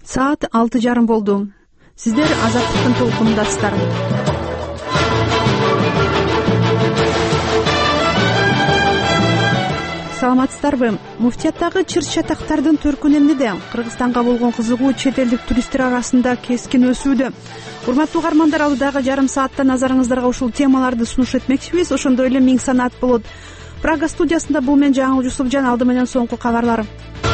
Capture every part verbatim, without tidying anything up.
Саат алты жарым болду. Сиздер Азаттыктын толкунундасыздар. Саламатсыздарбы? Муфтияттагы чыр-чатактардын төркүнү эмнеде? Кыргызстанга болгон кызыгуу чет элдик туристтер арасында кескин өсүүдө. Урматтуу угармандар, алдыдагы жарым саатта назарыңыздарга ушул темаларды сунуш этмекчибиз. Ошондой эле миң санаат болот. Прага студиясында бул мен Жаңыл Жусупжан. Алды менен соңку кабарлар.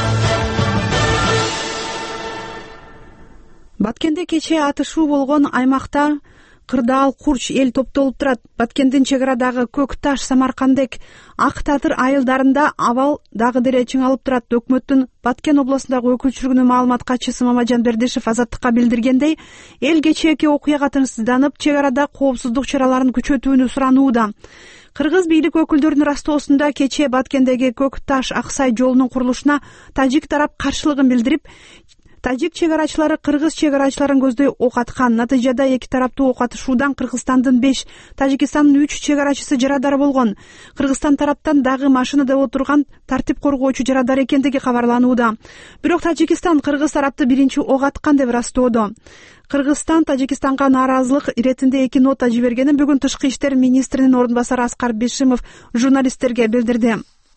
Баткенде кечээ атышуу болгон аймакта кырдаал курч эл топтолуп турат. Баткендин чек арадагы Көк Таш, Самаркандек, Ак Татыр айылдарында абал дагы деле чыңалып турат. Өкмөттүн Баткен областындагы өкүлчүлүгүнүн маалымат катчысы Мамаджан Бердишев Азаттыкка билдиргендей, эл кечээки окуяга тынчсызданып, чек арада коопсуздук чараларын күчөтүүнү суранууда. Кыргыз бийлик өкүлдөрүнүн растоосунда кечээ Баткендеги Көк Таш Аксай жолунун курулушуна тажик тарап каршылыгын билдирип, тажик чек арачылары кыргыз чек арачыларын көздөй ок аткан. Натыйжада эки тараптуу ок атышуудан Кыргызстандын беш, Тажикстандын үч чек арачысы жарадар болгон. Кыргызстан тараптан дагы машинада отурган тартип коргоочу жарадар экендиги кабарланууда. Бирок Тажикстан Кыргыз тарапты биринчи ок аткан деп растоодо. Кыргызстан Тажикстанга нааразылык иретинде эки нота жибергенин бүгүн Тышкы иштер министринин ордун басары Аскар Бишимов журналисттерге билдирди.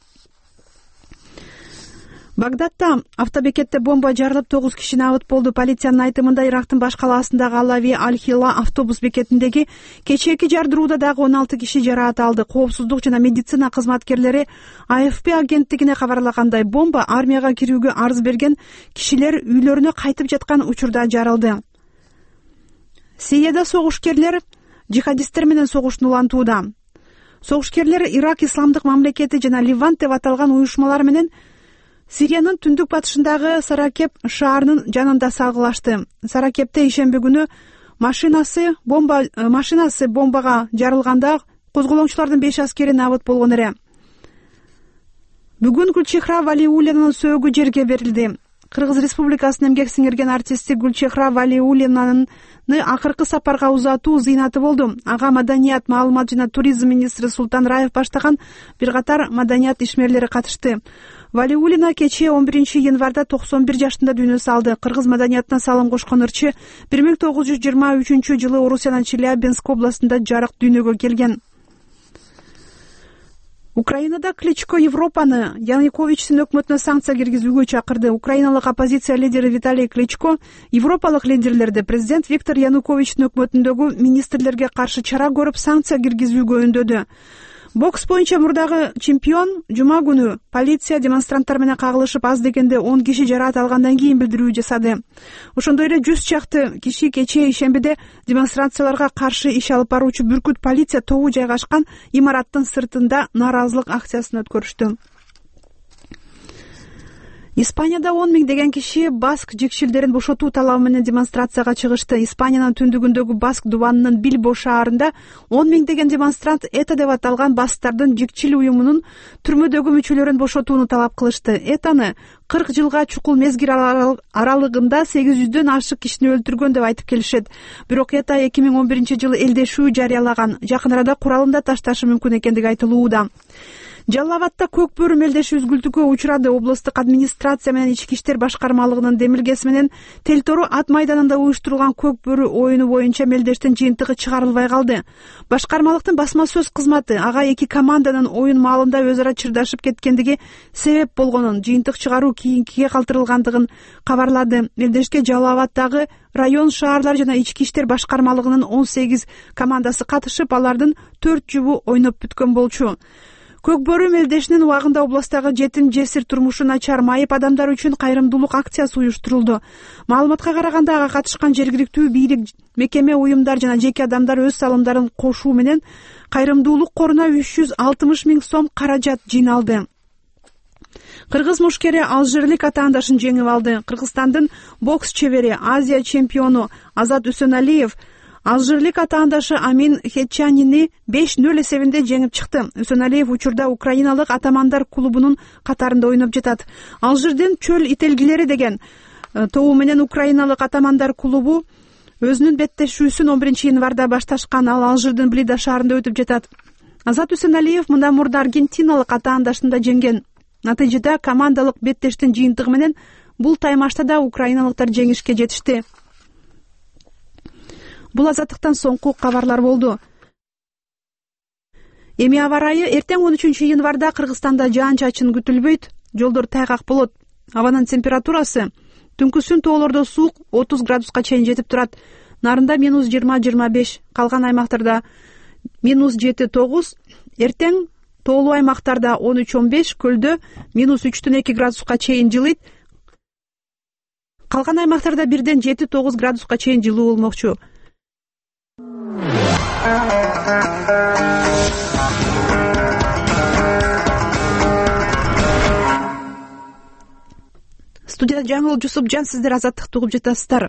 Багдадта автобекетте бомба жарылып, тогуз киши набыт болду. Полициянын айтымында Ирактын баш калаасындагы Алави Аль-Хила автобус бекетиндеги кечээки жардырууда дагы он алты киши жараат алды. Коопсуздук жана медицина кызматкерлери А Ф П агенттигине кабарлагандай, бомба армияга кирүүгө арыз берген кишилер үйлөрүнө кайтып жаткан учурда жарылды. Сирияда согушкерлер жихадисттер менен согушту улантууда. Согушкерлер Ирак Исламдык мамлекети жана Ливант деп аталган уюшмалар менен Сириянын түндүк батышындагы Саракеп шаарынын жанында салгылашты. Саракепте ишемби күнү машинасы бомба машинасы бомбага жарылганда козголоңчулардын беш аскери набыт болгон эле. Бүгүн Гүлчехра Валиуллинанын сөөгү жерге берилди. Кыргыз Республикасынын эмгек сиңирген артисти Гүлчехра Валиуллинанын акыркы сапарга узатуу зыйнаты болду. Ага маданият, маалымат жана туризм министри Султан Раев баштаган бир катар маданият ишмерлери катышты. Валиуллина кечээ он биринчи январда токсон бир жаштында дүйнө салды. Кыргыз маданиятына салым кошкон ырчы бир миң тогуз жүз жыйырма үчүнчү жылы Орусиянын Челябинск областында жарык дүйнөгө келген. Украинада Кличко Европаны Януковичтин өкмөтүнө санкция киргизүүгө чакырды. Украиналык оппозиция лидери Виталий Кличко европалык лидерлерди президент Виктор Януковичтин өкмөтүндөгү министрлерге каршы чара көрүп санкция киргизүүгө үндөдү. Бокс боюнча мурдагы чемпион жума күнү полиция демонстранттар менен кагылышып, аз дегенде он киши жараат алгандан кийин билдирүү жасады. Ошондой эле жүз чакты киши кечээ ишембиде демонстрацияларга каршы иш алып баруучу Бүркүт полиция тобу жайгашкан имараттын сыртында нааразылык акциясын өткөрүштү. Испанияда он миң деген киши Баск жикшилдерин бошотуу талабы менен демонстрацияга чыгышты. Испаниянын түндүгүндөгү Баск дубанынын Билбо шаарында он миң деген демонстрант ЭТА деп аталган басктардын жикчил уюмунун түрмөдөгү мүчөлөрүн бошотууну талап кылышты. ЭТАны кырк жылга чукул мезгил аралыгында сегиз жүздөн ашык кишини өлтүргөн деп айтып келишет. Бирок ЭТА эки миң он биринчи жылы элдешүү жарыялаган. Жакын арада куралын да ташташы мүмкүн экендиги айтылууда. Жалал Абадта көк бөрү мелдеши үзгүлтүүгө учурады. Облустук администрация менен ички иштер башкармалыгынын демилгеси менен Телтору ат майданында уюштурулган көк бөрү оюну боюнча мелдештин жыйынтыгы чыгарылбай калды. Башкармалыктын басма сөз кызматы ага эки команданын оюн маалында өз ара чырдашып кеткендиги себеп болгонун, жыйынтык чыгаруу кийинкиге калтырылгандыгын кабарлады. Мелдешке Жалал Абадтагы район, шаарлар жана ички иштер башкармалыгынын он сегиз командасы катышып, алардын төрт жубу ойноп бүткөн болчу. Көк бөрү мелдешинин убагында областагы жетим жесир турмушу начар майып адамдар үчүн кайрымдуулук акциясы уюштурулду. Маалыматка караганда, ага катышкан жергиликтүү бийлик, мекеме, уюмдар жана жеке адамдар өз салымдарын кошуу менен кайрымдуулук коруна үч жүз алтымыш миң сом каражат жыйналды. Кыргыз мушкери алжирлик атаандашын жеңип алды. Кыргызстандын бокс чебери, Азия чемпиону Азат Үсөналиев алжирлик атаандашы Амин Хетчанини беш нөл эсебинде жеңип чыкты. Үсөналиев учурда украиналык атамандар клубунун катарында ойноп жатат. Алжирдин чөл ителгилери деген тобу менен украиналык атамандар клубу өзүнүн беттешүүсүн он биринчи январда башташкан. Ал Алжирдин Блида шаарында өтүп жатат. Азат Үсөналиев мындан мурда аргентиналык атаандашын да жеңген. Натыйжада командалык беттештин жыйынтыгы менен Бул таймашта да украиналыктар жеңишке жетишти. Бул азаттыктан соңку кабарлар болду. Эми аба ырайы эртең он үчүнчү январда Кыргызстанда жаан-чачын күтүлбөйт, жолдор тайгак болот. Абанын температурасы түнкүсүн тоолордо суук отуз градуска чейин жетип турат. Нарында минус жыйырма жыйырма беш, калган аймактарда минус жети тогуз, эртең тоолуу аймактарда он үч он беш, көлдө минус үчтөн эки градуска чейин жылыйт. Калган аймактарда бирден жети тогуз градуска чейин жылуу болмокчу. Студияда Жаңыл Жусупжан, сиздер азаттыкты угуп жатасыздар.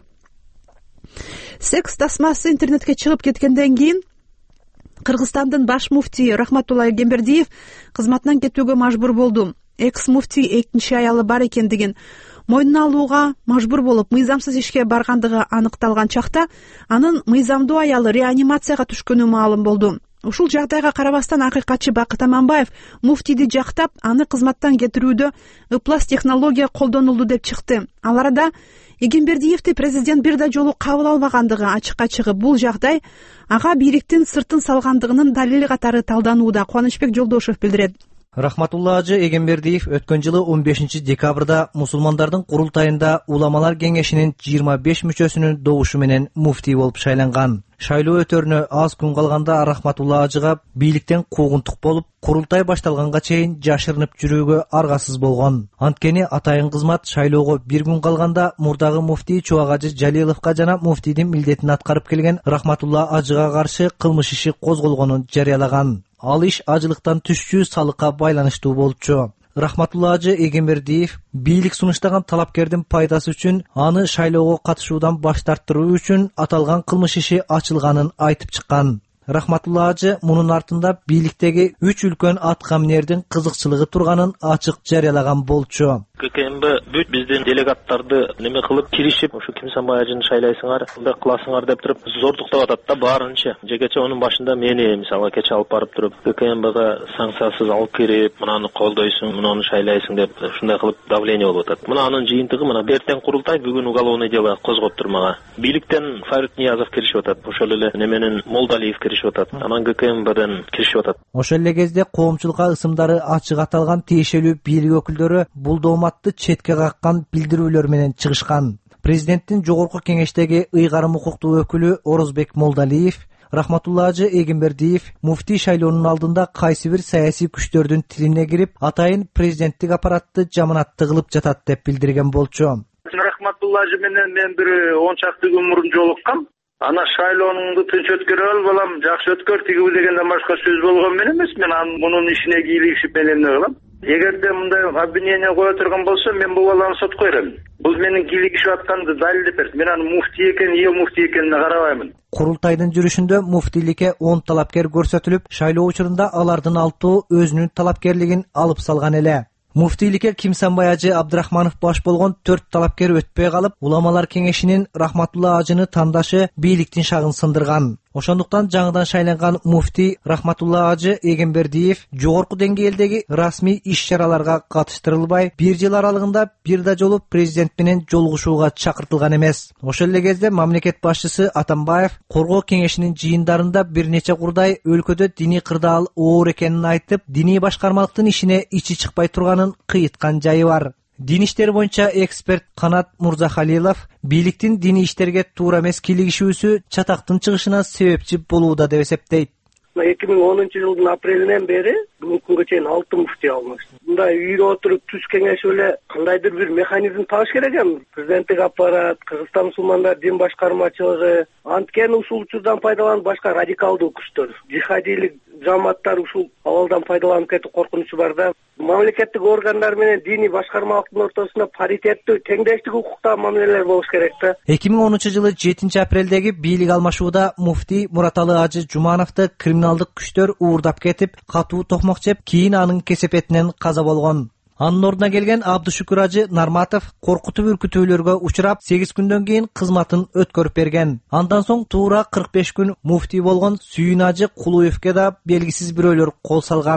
Секс тасмасы интернетке чыгып кеткенден кийин Кыргызстандын баш муфтии Рахматулла Эгембердиев кызматынан кетүүгө мажбур болду. Экс муфтий экинчи аялы бар экендигин мойнуна алууга мажбур болуп, мыйзамсыз ишке баргандыгы аныкталган чакта анын мыйзамдуу аялы реанимацияга түшкөнү маалым болду. Ушул жагдайга карабастан акыйкатчы Бакыт Аманбаев муфтийди жактап, аны кызматтан кетирүүдө ыплас технология колдонулду деп чыкты. Ал арада Эгембердиевди президент бир да жолу кабыл албагандыгы ачыкка чыгып, бул жагдай ага бийликтин сыртын салгандыгынын далили катары талданууда. Кубанычбек Жолдошев билдирет. Рахматулла Ажы Эгембердиев өткөн жылы он бешинчи декабрда мусулмандардын курултайында уламалар кеңешинин жыйырма беш мүчөсүнүн добушу менен муфтий болуп шайланган. Шайлоо өтөрүнө аз күн калганда Рахматулла Ажыга бийликтен куугунтук болуп, курултай башталганга чейин жашырынып жүрүүгө аргасыз болгон. Анткени атайын кызмат шайлоого бир күн калганда мурдагы муфтий Чубак Ажы Жалиловго жана муфтийдин милдетин аткарып келген Рахматулла Ажыга каршы кылмыш иши козголгонун жарыялаган. Ал иш ажылыктан түшчү салыкка байланыштуу болчу. Рахматулла Ажы Эгембердиев бийлик сунуштаган талапкердин пайдасы үчүн аны шайлоого катышуудан баш тарттыруу үчүн аталган кылмыш иши ачылганын айтып чыккан. Рахматулла Ажы мунун артында бийликтеги үч үлкөн аткаминердин кызыкчылыгы турганын ачык жарыялаган болчу. ККМБ бүт биздин делегаттарды неме кылып киришип, ушу Кимсанбай Ажыны шайлайсыңар, мындай кыласыңар деп туруп зордуктап атат да баарынча. Жекече онун башында мени мисалга кече алып барып туруп, ККМБга санкциясыз алып кирип, мынаны колдойсуң, мынаны шайлайсың деп ушундай кылып давление болуп атат. Мына анын жыйынтыгы мына эртең курултай, бүгүн уголовный дело козгоп турмага. Бийликтен Фарит Ниязов киришип атат, ошол эле неменен Молдалиев киришип атат, анан ККМБден киришип атат. Ошол эле кезде коомчулукка ысымдары ачык аталган тиешелүү бийлик өкүлдөрү бул дооматты четке каккан билдирүүлөр менен чыгышкан. Президенттин жогорку кеңештеги ыйгарым укуктуу өкүлү Орозбек Молдалиев Рахматулла Ажы Эгембердиев муфтий шайлоонун алдында кайсы бир саясий күчтөрдүн тилине кирип, атайын президенттик аппаратты жаманатты кылып жатат деп билдирген болчу. Рахматулла Ажы менен мен бир он чакты күн мурун жолуккам. Ана шайлооңду тынч өткөрө ал балам, жакшы өткөр тигиби дегенден башка сөз болгон мен эмес. Мен анын мунун ишине кийлигишип мен эмне кылам? Эгерде мындай обвинение кое турган болсо, мен бул баланы сотко берем. Бул менин кийлигишип атканды далилдеп берет. Мен аны муфтий экен, эл муфтий экенине карабаймын. Курултайдын жүрүшүндө муфтийликке он талапкер көрсөтүлүп, шайлоо учурунда алардын алтоо өзүнүн талапкерлигин алып салган эле. Муфтийликке Кимсанбай Ажы Абдрахманов баш болгон төрт талапкер өтпөй калып, уламалар кеңешинин Рахматулла Ажыны тандашы бийликтин шагын сындырган. Ошондуктан жаңыдан шайланган муфтий Рахматулла Ажы Эгембердиев жогорку деңгээлдеги расмий иш-чараларга катыштырылбай, бир жыл аралыгында бир да жолу президент менен жолугушууга чакыртылган эмес. Ошол эле кезде мамлекет башчысы Атамбаев коргоо кеңешинин жыйындарында бир нече курдай өлкөдө диний кырдаал оор экенин айтып, диний башкармалыктын ишине ичи чыкпай турганын кыйыткан жайы бар. Дин иштери боюнча эксперт Канат Мурзахалилов бийликтин диний иштерге туура эмес кийлигишүүсү чатактын чыгышына себепчи болууда деп эсептейт. эки миң онунчу жылдын апрелинен бери бүгүнкү күнгө чейин алты муфтий алынышты. Мындай үйдө отуруп түз кеңешип эле кандайдыр бир механизм табыш керек эми. Президенттик аппарат, Кыргызстан мусулмандар дин башкармачылыгы, анткени ушул учурдан пайдаланып башка радикалдуу күчтөр, жихадийлик жамааттар ушул абалдан пайдаланып кетүү коркунучу бар да. Мамлекеттик органдар менен диний башкармалыктын ортосунда паритеттүү, теңдештик укуктагы мамилелер болуш керек да. эки миң онунчу жылы жетинчи апрелдеги бийлик алмашууда муфтий Мураталы Ажы Жумановду криминалдык күчтөр уурдап кетип, катуу токмок жеп, кийин анын кесепетинен каза болгон. Анын ордуна келген Абдышүкүр Ажы Нарматов коркутуп үркүтүүлөргө учурап, сегиз күндөн кийин кызматын өткөрүп берген. Андан соң туура кырк беш күн муфтий болгон Сүйүн Ажы Кулуевке да белгисиз бирөөлөр кол салган.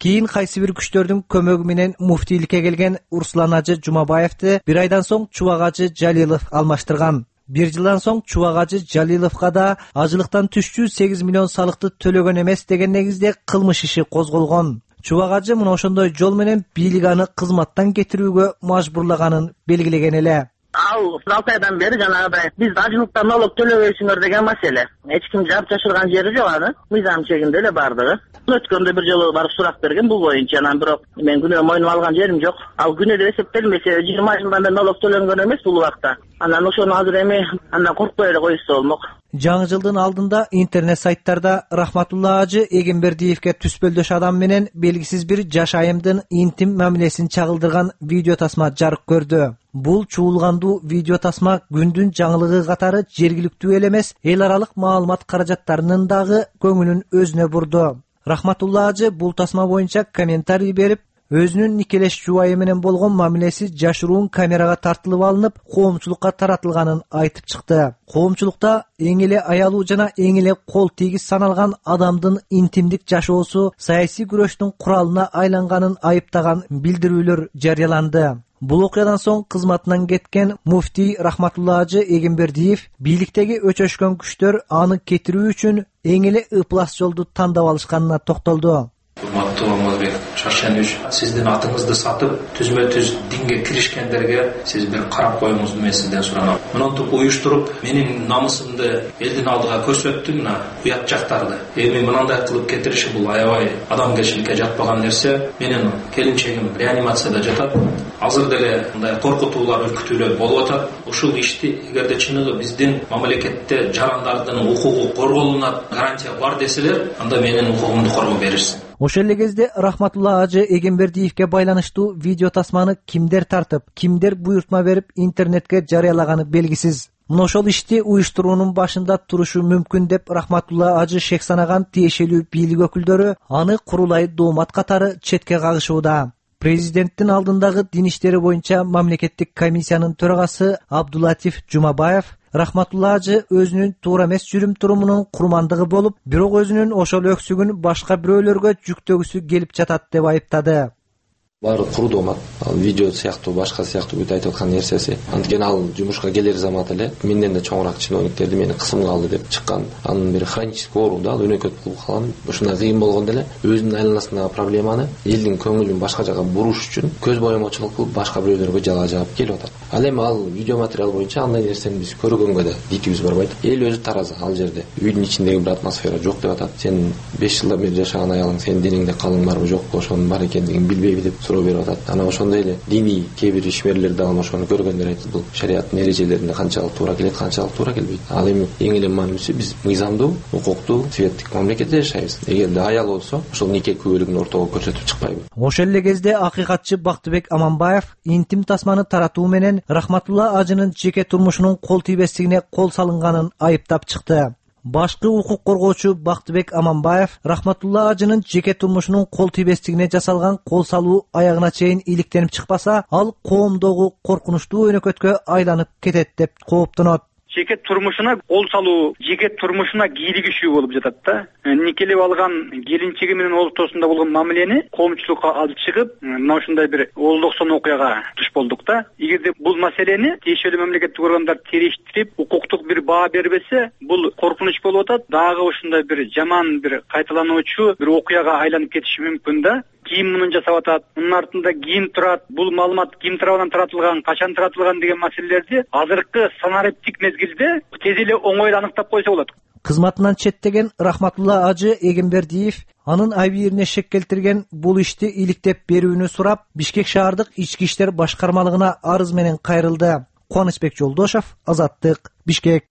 Кийин кайсы бир күчтөрдүн көмөгү менен муфтийликке келген Руслан Ажы Жумабаевди бир айдан соң Чубак Ажы Жалилов алмаштырган. Бир жылдан соң Чубак Ажы Жалиловго да ажылыктан түшчү сегиз миллион салыкты төлөгөн эмес деген негизде кылмыш иши козголгон. Чубак Ажы мына ошондой жол менен бийлик аны кызматтан кетирүүгө мажбурлаганын белгилеген эле. Ал алты айдан бери жанагыдай биз ажылыктан налог төлөбөйсүңөр деген маселе. Эч ким жап жашырган жери жок аны. Мыйзам чегинде эле бардыгы. Өткөндө бир жолу барып сурак берген бул боюнча, анан бирок мен күнөө мойнума алган жерим жок. Ал күнөө деп эсептелмесе жыйырма жылдан бери налог төлөнгөн эмес бул убакта. Анан ошону азыр эми андан коркпой эле койсо болмок. Жаңы жылдын алдында интернет сайттарда Рахматулла Ажы Эгембердиевге түспөлдөш адам менен белгисиз бир жаш айымдын интим мамилесин чагылдырган видео тасма жарык көрдү. Бул чуулгандуу видео тасма күндүн жаңылыгы катары жергиликтүү эле эмес, эл аралык маалымат каражаттарынын дагы көңүлүн өзүнө бурду. Рахматулла Ажы бул тасма боюнча комментарий берип, өзүнүн никелешчү айы менен болгон мамилеси жашыруун камерага тартылып алынып, коомчулукка таратылганын айтып чыкты. Коомчулукта эң эле аялуу жана эң эле кол тийгиз саналган адамдын интимдик жашоосу саясий күрөштүн куралына айланганын айыптаган билдирүүлөр жарыяланды. Бул окуядан соң кызматынан кеткен муфтий Рахматулла Ажы Эгембердиев бийликтеги өчөшкөн күчтөр аны кетирүү үчүн эң эле ыплас жолду тандап алышканына токтолду. Урматтуу Омарбек Шаршенович, сиздин атыңызды сатып, түзмө-түз динге киришкендерге сиз бир карап коюңузду мен сизден суранам. Мынтип уюштуруп, менин намысымды элдин алдыга көрсөттү, мына уят жактарды. Эми мындай кылып кетириши бул аябай адамгерчиликке жатпаган нерсе. Менин келинчегим реанимацияда жатат. Азыр деле мындай коркутуулар, үркүтүүлөр болуп атат. Ушул ишти эгерде чыныгы биздин мамлекетте жарандардын укугу корголунат гарантия бар деселер, анда менин укугумду коргоо беришсин. Ошол эле кезде Рахматулла Ажы Эгембердиевге байланыштуу видео тасманы кимдер тартып, кимдер буйртма берип интернетке жарыялаганы белгисиз. Мына ошол ишти уюштуруунун башында турушу мүмкүн деп Рахматулла Ажы шек санаган тиешелүү бийлик өкүлдөрү аны курулай доомат катары четке кагышууда. Президенттин алдындагы дин иштери боюнча мамлекеттик комиссиянын төрагасы Абдулатиф Жумабаев Рахматулла Ажы өзүнүн туура эмес жүрүм-турумунун курмандыгы болуп, бирок өзүнүн ошол өксүгүн башка бирөөлөргө жүктөгүсү келип жатат деп айыптады. Баары куру доомат, ал видео сыяктуу, башка сыяктуу бүт айтып аткан нерсеси. Анткени ал жумушка келер замат эле менден да чоңураак чиновниктерди мени кысымга алды деп чыккан. Анын бир хронический оору да, ал өнөкөт болуп калган. Ушундай кыйын болгондо эле өзүнүн айланасындагы проблеманы элдин көңүлүн башка жака буруш үчүн көз боемочулук кылып башка бирөөлөргө жала жаап келип атат. Ал эми ал видео материал боюнча андай нерсени биз көргөнгө да дитибиз барбайт. Эл өзү таразы ал жерде. Үйдүн ичиндеги бир атмосфера жок деп атат. Сен беш жылдан бери жашаган аялың сенин диниңде калың барбы жокпу, ошонун бар экендигин билбейби деп суроо берип атат. Ана ошондой эле диний кээ бир ишмерлер дагы ошону көргөндөр айтат, бул шариаттын эрежелерине канчалык туура келет, канчалык туура келбейт. Ал эми эң эле маанилүүсү биз мыйзамдуу, укуктуу, светтик мамлекетте жашайбыз. Эгерде аял болсо, ошол нике күбөлүгүн ортого көрсөтүп чыкпайбы. Ошол эле кезде акыйкатчы Бактыбек Аманбаев интим тасманы таратуу менен Рахматулла Ажынын жеке турмушунун кол тийбестигине кол салынганын айыптап чыкты. Башкы укук коргоочу Бактыбек Аманбаев Рахматулла Ажынын жеке турмушунун кол тийбестигине жасалган кол салуу аягына чейин иликтенип чыкпаса, ал коомдогу коркунучтуу өнөкөткө айланып кетет деп кооптонот. Жеке турмушуна кол салуу, жеке турмушуна кийлигишүү болуп жатат да. Никелеп алган келинчеги менен ортосунда болгон мамилени коомчулукка алып чыгып, мына ушундай бир олдоксон окуяга туш болдук да. Эгерде бул маселени тиешелүү мамлекеттик органдар териштирип, укуктук бир баа бербесе, бул коркунуч болуп атат. Дагы ушундай бир жаман бир кайталануучу бир окуяга айланып кетиши мүмкүн да. Ким мунун жасап атат, мунун артында ким турат, бул маалымат ким тарабынан таратылган, качан таратылган деген маселелерди азыркы санариптик мезгилде тез эле оңой аныктап койсо болот. Кызматынан четтеген Рахматулла Ажы Эгембердиев анын абийирине шек келтирген бул ишти иликтеп берүүнү сурап, Бишкек шаардык ички иштер башкармалыгына арыз менен кайрылды. Кубанычбек Жолдошов, Азаттык, Бишкек.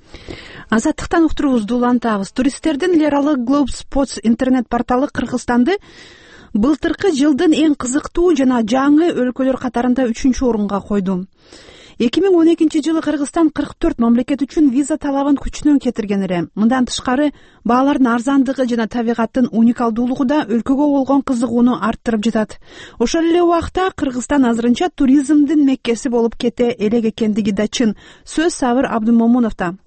Азаттыктан уктуруубузду улантабыз. Туристтердин эл аралык Globe Spots интернет порталы Кыргызстанды былтыркы жылдын эң кызыктуу жана жаңы өлкөлөр катарында үчүнчү орунга койду. эки миң он экинчи жылы Кыргызстан кырк төрт мамлекет үчүн виза талабын күчүнөн кетирген эле. Мындан тышкары баалардын арзандыгы жана табигаттын уникалдуулугу да өлкөгө болгон кызыгууну арттырып жатат. Ошол эле убакта Кыргызстан азырынча туризмдин меккеси болуп кете элек экендиги да чын. Сөз Сабыр Абдымомуновдо.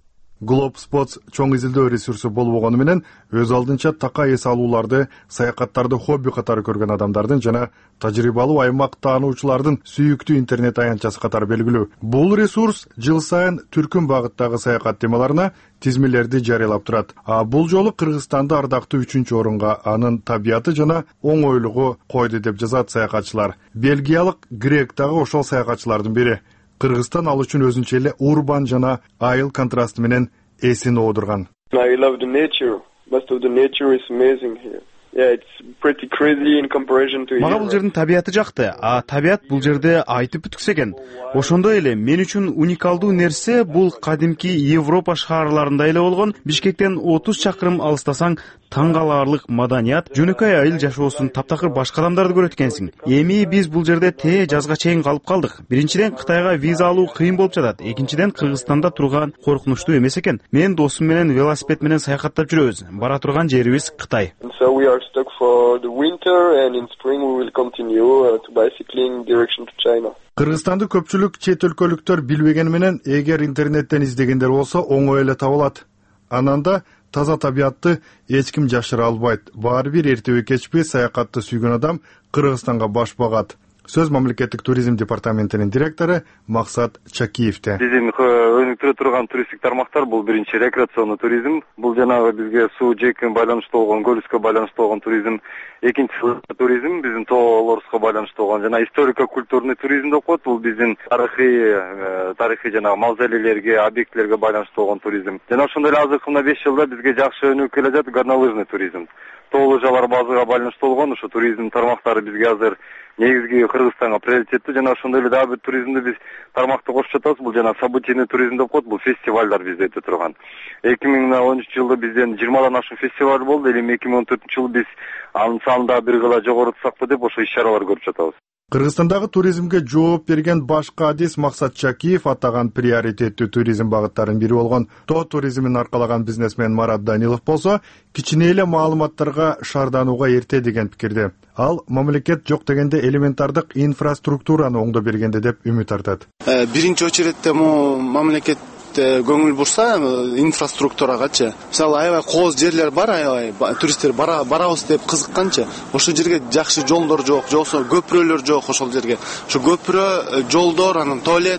Globe Spots чоң изилдөө ресурсу болбогону менен өз алдынча такай эс алууларды, саякаттарды хобби катары көргөн адамдардын жана тажрыйбалуу аймак таануучулардын сүйүктүү интернет аянтчасы катары белгилүү. Бул ресурс жыл сайын түркүн багыттагы саякат темаларына тизмелерди жарыялап турат. А бул жолу Кыргызстанды ардактуу үчүнчү орунга анын табияты жана оңойлугу койду деп жазат саякатчылар. Бельгиялык Грек дагы ошол саякатчылардын бири. Кыргызстан ал үчүн өзүнчө эле урбан жана айыл контрасты менен эсин оодурган. I love the nature. Most of the nature is amazing here. Yeah, it's pretty crazy in comparison to here. Мага бул жердин табияты жакты, а табият бул жерде айтып бүтүксө экен. Ошондой эле мен үчүн уникалдуу нерсе бул кадимки Европа шаарларында эле болгон Бишкектен отуз чакырым алыстасаң таң каларлык маданият, жөнөкөй айыл жашоосун таптакыр башка адамдарды көрөт экенсиң. Эми биз бул жерде тээ жазга чейин калып калдык. Биринчиден Кытайга виза алуу кыйын болуп жатат. Экинчиден Кыргызстанда турган коркунучтуу эмес экен. Мен досум менен велосипед менен саякаттап жүрөбүз. Бара турган жерибиз Кытай. So we are stuck for the winter and in spring we will continue to bicycling direction to China. Кыргызстанды көпчүлүк чет өлкөлүктөр билбеген менен эгер интернеттен издегендер болсо оңой эле табылат. Ананда таза табиятты эч ким жашыра албайт. Баары бир эртеби кечпи саякатты сүйгөн адам Кыргызстанга баш багат. Сөз мамлекеттик туризм департаментинин директору Максат Чакиевде. Биздин өнүктүрө турган туристтик тармактар бул биринчи рекреационный туризм, бул жанагы бизге суу жээкке байланыштуу болгон, көлүскө байланыштуу болгон туризм. Экинчиси туризм биздин тоолорубузга байланыштуу болгон жана историко-культурный туризм деп коет. Бул биздин тарыхый тарыхый жана мавзолейлерге, объектилерге байланыштуу болгон туризм. Жана ошондой эле азыркы мына беш жылда бизге жакшы өнүгүп келе жатат горнолыжный туризм. Тоо лыжалар базага байланыштуу болгон ушу туризм тармактары бизге азыр негизги Кыргызстанга приоритеттүү жана ошондой эле дагы бир туризмди биз тармакты кошуп жатабыз. Бул жана событийный туризм деп коет. Бул фестивалдар бизде өтө турган. эки миң он үчүнчү жылда бизден жыйырмадан ашуун фестиваль болду. Эми эки миң он төртүнчү жылы биз анын санын дагы бир кыла жогорутсакпы деп ошо иш-чаралар көрүп жатабыз. Кыргызстандагы туризмге жооп берген башка адис Максат Чакиев атаган приоритеттүү туризм багыттарынын бири болгон тоо туризмин аркалаган бизнесмен Марат Данилов болсо, кичине эле маалыматтарга шаарданууга эрте деген пикирде. Ал мамлекет жок дегенде элементардык инфраструктураны оңдо бергенде деп үмүт артат. Биринчи очередте му мамлекет көңүл бурса инфраструктурагачы. Мисалы аябай кооз жерлер бар, аябай туристтер барабыз деп кызыкканчы. Ошол жерге жакшы жолдор жок, жоксо көпүрөлөр жок ошол жерге. Ошо көпүрө, жолдор, анан туалет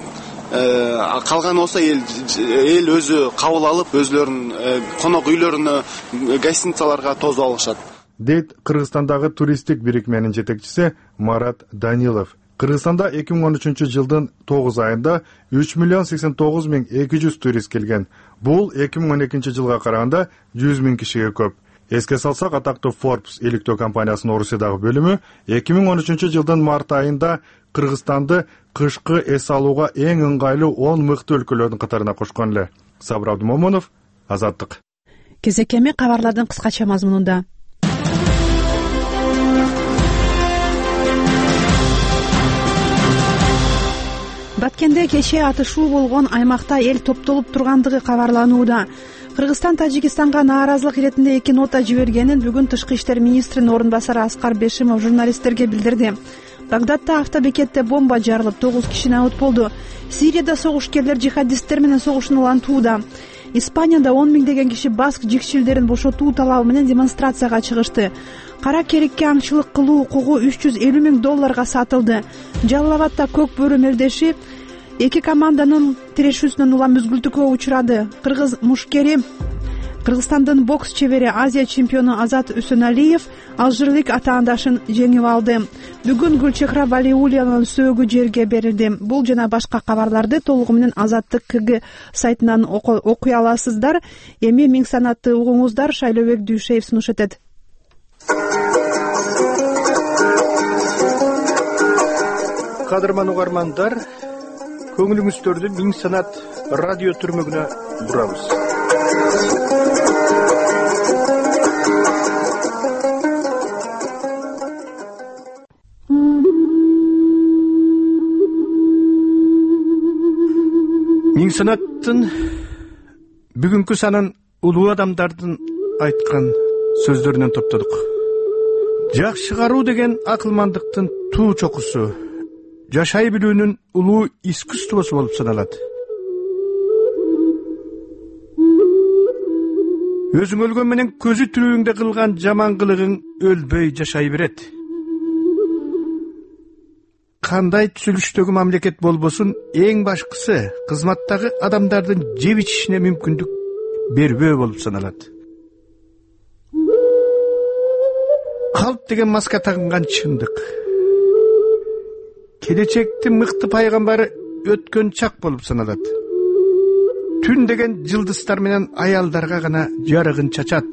калган болсо эл эл өзү кабыл алып, өзлөрүнүн конок үйлөрүнө, гостиницаларга тосуп алышат. Дейт Кыргызстандагы туристтик бирикменин жетекчиси Марат Данилов. Кыргызстанда эки миң он үчүнчү жылдын тогуз айында үч миллион сексен тогуз миң эки жүз турист келген. Бул эки миң он экинчи жылга караганда жүз миң кишиге көп. Эске салсак, атактуу Forbes иликтөө компаниясынын Орусиядагы бөлүмү эки миң он үчүнчү жылдын март айында Кыргызстанды кышкы эс алууга эң ыңгайлуу он мыкты өлкөлөрдүн катарына кошкон эле. Сабыр Абдумомунов, Азаттык. Кезекеме кабарлардын кыскача мазмунунда. Баткенде кечээ атышуу болгон аймакта эл топтолуп тургандыгы кабарланууда. Кыргызстан Тажикистанга нааразылык иретинде эки нота жибергенин бүгүн Тышкы иштер министринин орун басары Аскар Бешимов журналисттерге билдирди. Багдадда автобекетте бомба жарылып, тогуз киши абут болду. Сирияда согушкерлер жихадисттер менен согушууну улантууда. Испанияда он миңдеген киши баск жикшилдерин бошотуу талабы менен демонстрацияга чыгышты. Кара керикке аңчылык кылуу укугу үч жүз элүү миң долларга сатылды. Жалал-Абадда көк бөрү мелдеши эки команданын тирешүүсүнөн улам үзгүлтүккө учурады. Кыргыз мушкери Кыргызстандын бокс чебери, Азия чемпиону Азат Үсөналиев алжирлик атаандашын жеңип алды. Бүгүн Гүлчехра Валиуллиянын сөөгү жерге берилди. Бул жана башка кабарларды толугу менен Азаттык КГ сайтынан окуй аласыздар. Эми миң санатты угуңуздар, Шайлообек Дүйшеев сунуш этет. Кадырман угармандар, көңүлүңүздөрдү миң санат радио түрмөгүнө бурабыз. Миң санаттын бүгүнкү санын улуу адамдардын айткан сөздөрүнөн топтодук. Жакшы каруу деген акылмандыктын туу чокусу, жашай билүүнүн улуу искусствосу болуп саналат. өзүң өлгөн менен көзү тирүүңдө кылган жаман кылыгың өлбөй жашай берет. Кандай түзүлүштөгү мамлекет болбосун, эң башкысы кызматтагы адамдардын жеп ичишине мүмкүндүк бербөө болуп саналат. Калп деген маска тагынган чындык. Келечектин мыкты пайгамбары өткөн чак болуп саналат. Түн деген жылдыздар менен аялдарга гана жарыгын чачат.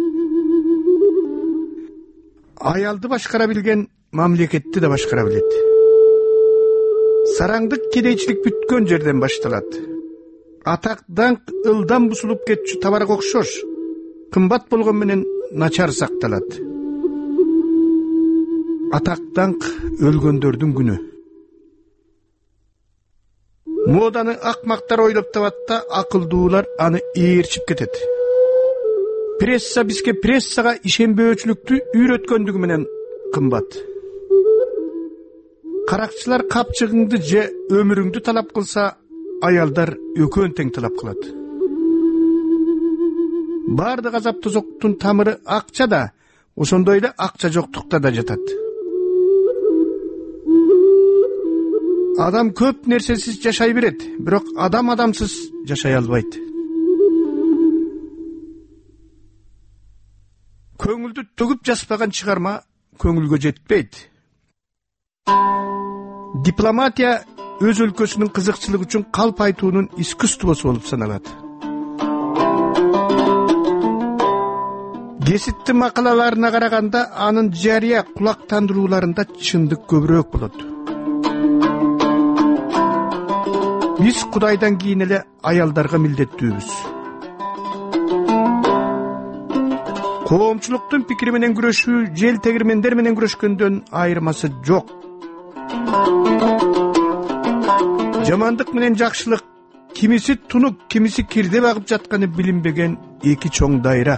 Аялды башкара билген мамлекетти да башкара билет. Сараңдык кедейчилик бүткөн жерден башталат. Атак даңк ылдам бусулуп кетчү табарга окшош, кымбат болгон менен начар сакталат. Атак даңк өлгөндөрдүн күнү. Моданы акмактар ойлоп табат да, акылдуулар аны ээрчип кетет. Пресса бизге прессага ишенбөөчүлүктү үйрөткөндүгү менен кымбат. Каракчылар капчыгыңды же өмүрүңдү талап кылса, аялдар өкөн тең талап кылат. Бардык азап тозоктун тамыры акча да, ошондой эле акча жоктукта да жатат. Адам көп нерсесиз жашай берет, бирок адам адамсыз жашай албайт. Көңүлдү төгүп жазбаган чыгарма көңүлгө жетпейт. Дипломатия өз өлкөсүнүн кызыкчылыгы үчүн калп айтуунун искусствосу болуп саналат. Геситтин макалаларына караганда анын жарыя кулактандырууларында чындык көбүрөөк болот. Биз Кудайдан кийин эле аялдарга милдеттүүбүз. Коомчулуктун пикири менен күрөшүү жел тегирмендер менен күрөшкөндөн айырмасы жок. Жамандык менен жакшылык, кимиси тунук, кимиси кирде багып жатканы билинбеген эки чоң дайра.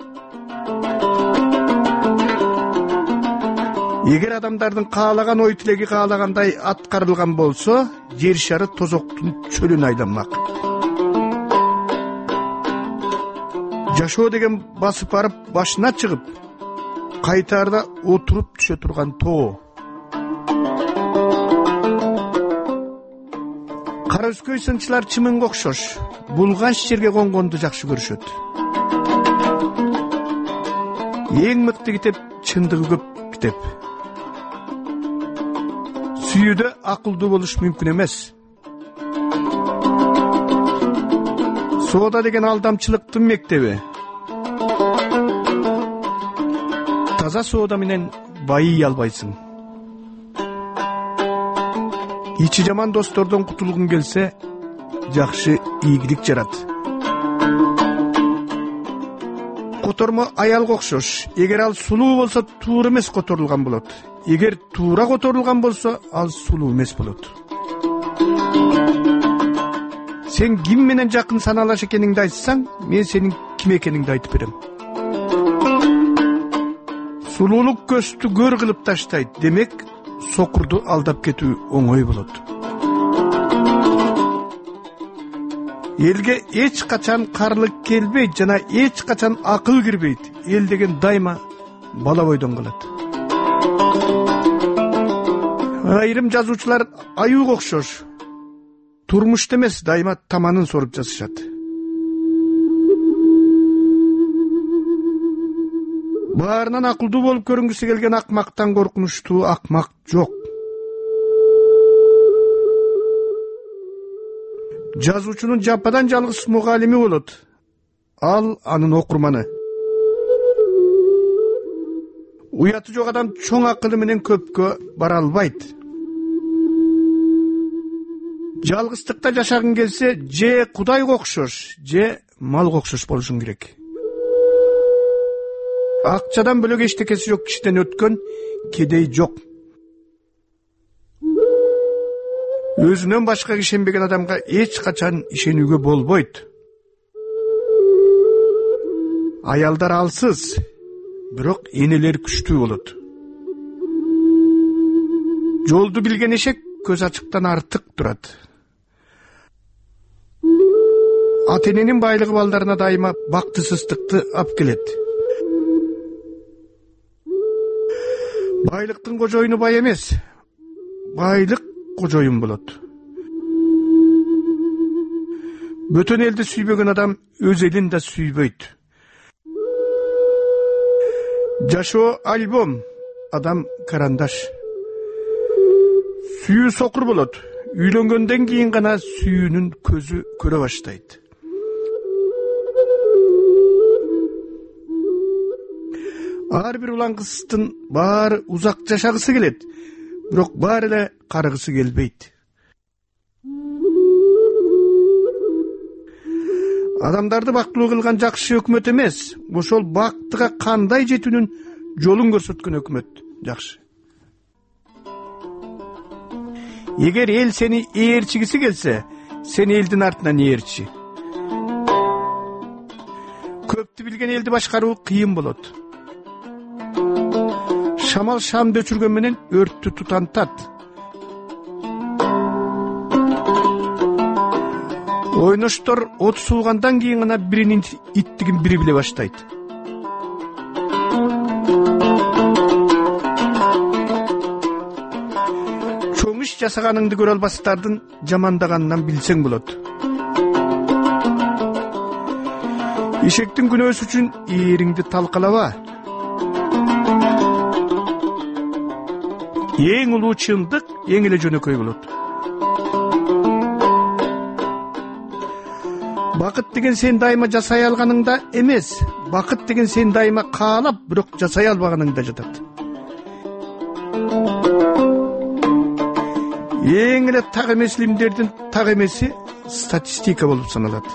Эгер адамдардын каалаган ой тилеги каалагандай аткарылган болсо, жер шары тозоктун чөлүн айланмак. Жашоо деген басып барып башына чыгып, кайтаарда отуруп түшө турган тоо. Кара өскөй сынчылар чымынга окшош, булгаш жерге конгонду жакшы көрүшөт. Эң мыкты китеп чындыгы көп китеп. Сүйүүдө акылдуу болуш мүмкүн эмес. Соода деген алдамчылыктын мектеби. Таза соода менен байый албайсың. Ичи жаман достордон кутулгуң келсе, жакшы ийгилик жарат. Котормо аялга окшош. Эгер ал сулуу болсо, туура эмес которулган болот. Эгер туура которулган болсо, ал сулуу эмес болот. Сен ким менен жакын саналаш экениңди айтсаң, мен сенин ким экениңди айтып берем. Сулуулук көздү көр кылып таштайт. Демек, сокурду алдап кетүү оңой болот. Элге эч качан карлык келбейт жана эч качан акыл кирбейт. Эл деген дайыма бала бойдон калат. Айрым жазуучулар аюуга окшош. Турмушта эмес, дайыма таманын соруп жазышат. Баарынан акылдуу болуп көрүнгүсү келген акмактан коркунучтуу акмак жок. Жазуучунун жападан жалгыз мугалими болот. Ал анын окурманы. Уяты жок адам чоң акылы менен көпкө бара албайт. Жалгыздыкта жашагың келсе, же Кудайга окшош, же малга окшош болушуң керек. Акчадан бөлөк эчтекеси жок кишиден өткөн кедей жок. Өзүнөн башка ишенбеген адамга эч качан ишенүүгө болбойт. Аялдар алсыз, бирок энелер күчтүү болот. Жолду билген эшек көз ачыктан артык турат. ата эненин байлыгы балдарына дайыма бактысыздыкты алып келет. Байлыктын кожоюну бай эмес, байлык кожоюн болот. Бөтөн элди сүйбөгөн адам өз элин да сүйбөйт. Жашоо альбом, адам карандаш. Сүйүү сокур болот. Үйлөнгөндөн кийин гана сүйүүнүн көзү көрө баштайт. Ар бир улан кыздын баары узак жашагысы келет, бирок баары эле карыгысы келбейт. Адамдарды бактылуу кылган жакшы өкмөт эмес, ошол бактыга кандай жетүүнүн жолун көрсөткөн өкмөт жакшы. Эгер эл сени ээрчигиси келсе, сен элдин артынан ээрчи. Көптү билген элди башкаруу кыйын болот. Шамал шамды өчүргөн менен өрттү тутантат. Ойноштор от суулгандан кийин гана биринин иттигин бири биле баштайт. Чоң иш жасаганыңды көрө албастардын жамандаганынан билсең болот. Ишектин күнөөсү үчүн ээриңди талкалаба. Эң улуу чындык эң эле жөнөкөй болот. Бакыт деген сен дайыма жасай алганыңда эмес, бакыт деген сен дайыма каалап, бирок жасай албаганыңда жатат. Эң эле так эмес илимдердин так эмеси статистика болуп саналат.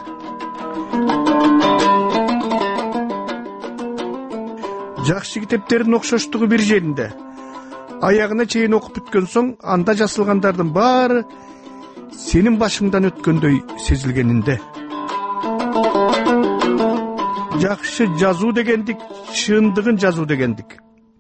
Жакшы китептердин окшоштугу бир жеринде. Аягына чейин окуп бүткөн соң, анда жазылгандардын баары сенин башыңдан өткөндөй сезилгенинде. Жакшы жазуу дегендик, чындыгын жазуу дегендик.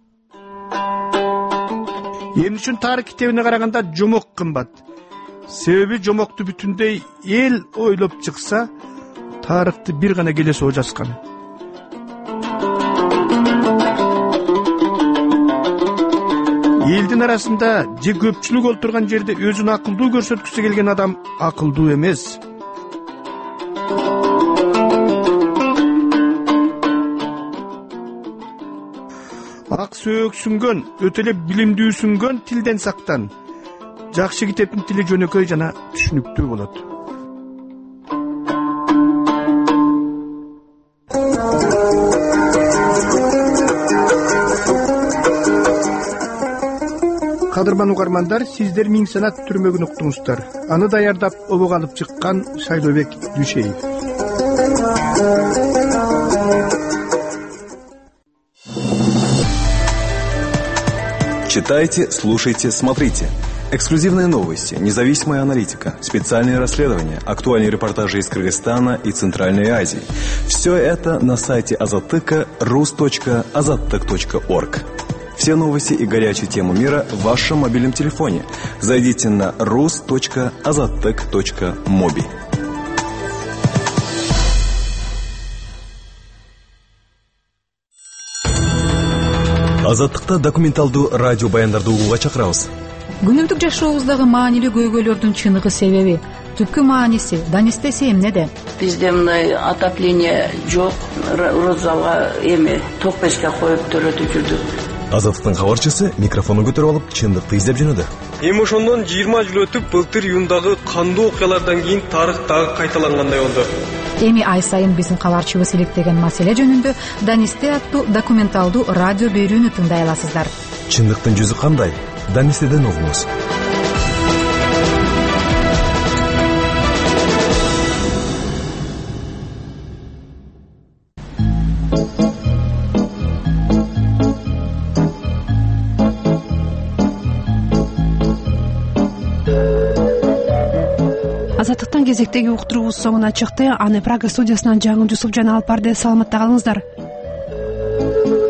Эмне үчүн тарых китебине караганда жомок кымбат? Себеби жомокту бүтүндөй эл ойлоп чыкса, тарыхты бир гана келесоо жазган. Элдин арасында же көпчүлүк олтурган жерде өзүн акылдуу көрсөткүсү келген адам акылдуу эмес. Ак сөөксүнгөн, өтө эле билимдүүсүнгөн тилден сактан. Жакшы китептин тили жөнөкөй жана түшүнүктүү болот. Кадырман угармандар, сиздер Миң санат түрмөгүн уктуңуздар. Аны даярдап обого алып чыккан Шайлообек Дүйшеев. Читайте, слушайте, смотрите. Эксклюзивные новости, независимая аналитика, специальные расследования, актуальные репортажи из Кыргызстана и Центральной Азии. Все это на сайте Азаттыка рус точка азаттык точка орг. Все новости и горячие темы мира в вашем мобильном телефоне. Зайдите на рус точка азаттык точка моби. Азаттыкта документалдуу радио баяндарды угууга чакырабыз. Күнүмдүк жашообуздагы маанилүү көйгөйлөрдүн чыныгы себеби, түпкү мааниси, данистеси эмнеде? Бизде мындай отопление жок, розалга эми ток печке коюп төрөтүп жүрдүк. Азаттыктын кабарчысы микрофонун көтөрүп алып, чындыкты издеп жөнөдү. Эми ошондон жыйырма жыл өтүп, былтыр июндагы кандуу окуялардан кийин тарых дагы кайталангандай болду. Эми ай сайын биздин кабарчыбыз иликтеген маселе жөнүндө Данисте аттуу документалдуу радио берүүнү тыңдай аласыздар. Чындыктын жүзү кандай? Данистеден угуңуз. Азаттыктан кезектеги уктуруубуз соңуна чыкты. Аны Прага студиясынан Жаңыл Жусуп жана Алпарды саламатта калыңыздар.